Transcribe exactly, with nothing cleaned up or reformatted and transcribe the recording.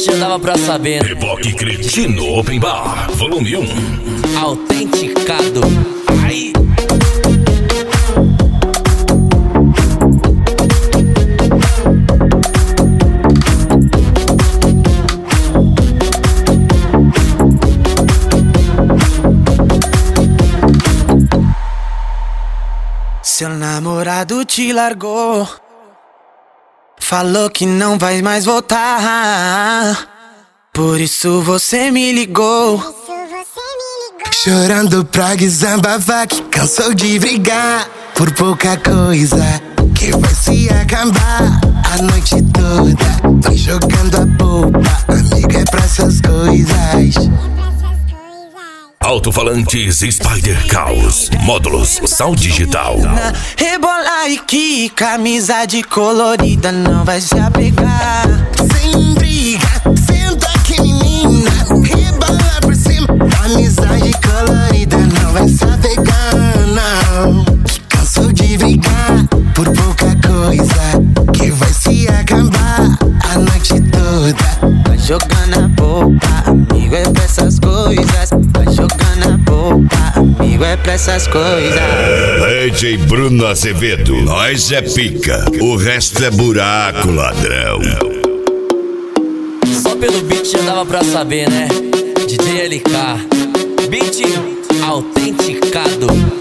já dava pra saber, né? Evoque Cretino Open Bar, volume um. Autenticado. Ai. Seu namorado te largou, falou que não vai mais voltar. Por isso você me ligou, chorando pra desabafar, que cansou de brigar por pouca coisa que vai se acabar. A noite toda vai jogando a polpa, amigo, é pra essas coisas. Alto-falantes Spider Caos, módulos Sound Digital. Rebolar e que camisa colorida não vai se apegar. Sem briga, senta aqui menina, rebolar por cima. Amizade colorida não vai se apegar, não. Que cansou de brigar por pouca coisa que vai se acabar. A noite toda vai jogando a polpa, amigo, é pra essas coisas. Vai jogando a polpa, amigo, é pra essas coisas. D J Bruno Azevedo, nós é pica, o resto é buraco, ladrão. Só pelo beat já dava pra saber, né? D J L K, beat autenticado.